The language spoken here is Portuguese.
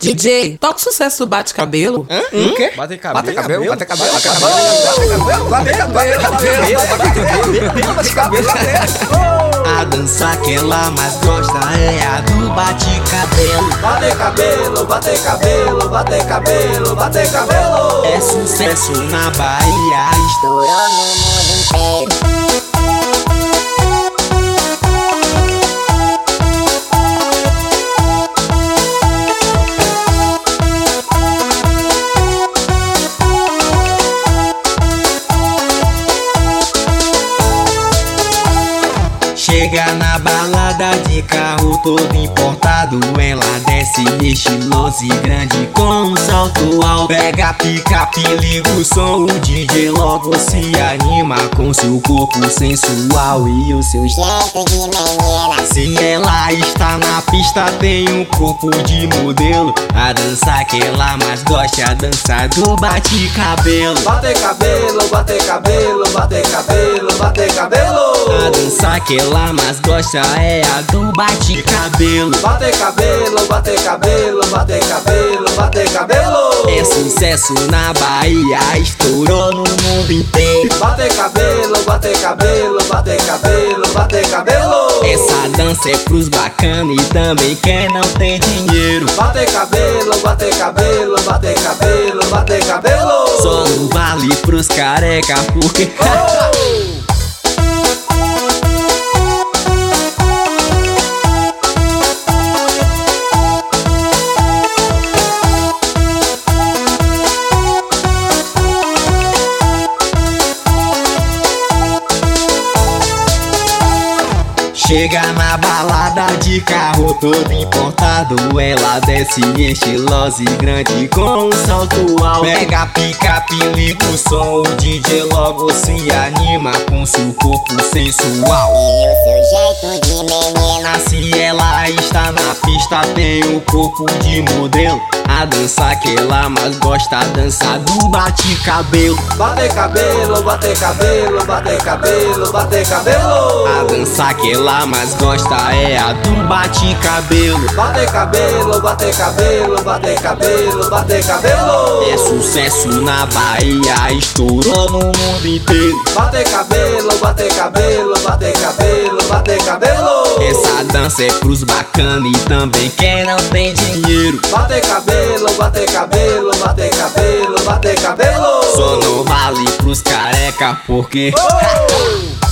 DJ, toca o sucesso do Bate Cabelo. O quê? Bater cabelo. Bater cabelo, bater cabelo, Bater bater cabelo, bater cabelo, bater cabelo, A dança que ela mais gosta é a do bate-cabelo. Bater cabelo, bater cabelo, bater cabelo, bater cabelo. É sucesso na Bahia, estourando no mundo inteiro. Chega na balada de carro todo importado, ela desce estilosa e grande com um salto alto. Pega a picape, liga o som, o DJ logo se anima com seu corpo sensual e o seu jeito de menina. Se ela está na pista tem um corpo de modelo. A dança que ela mais gosta é a dança do bate-cabelo. Bater cabelo, bater cabelo, bater cabelo, bater cabelo. A dança que ela mais gosta é a do bate-cabelo. Bater cabelo, bater cabelo, bater cabelo, bater cabelo. É sucesso na Bahia, estourou no mundo inteiro. Bater cabelo, bater cabelo, bater cabelo, bater cabelo. Essa dança é pros bacana e também quem não tem dinheiro. Bater cabelo, bater cabelo, bater cabelo, bater cabelo. Só não vale pros careca porque chega na balada de carro todo importado, ela desce estilosa e grande com um salto alto. Pega a picape, liga o som, o DJ logo se anima com seu corpo sensual e o seu jeito de menina. Se ela está na pista tem o corpo de modelo. A dança que ela mais gosta, a dança do bate-cabelo. Bater cabelo, bater cabelo, bater cabelo, bater cabelo. A dança que ela mais gosta é a do bate-cabelo. Bater cabelo, bater cabelo, bater cabelo, bater cabelo. É sucesso na Bahia, estourou no mundo inteiro. Bater cabelo, bater cabelo, bater cabelo, bater cabelo. Essa dança é pros bacana e também quem não tem dinheiro. Bater cabelo, bater cabelo, bater cabelo, bater cabelo. Só não vale pros careca porque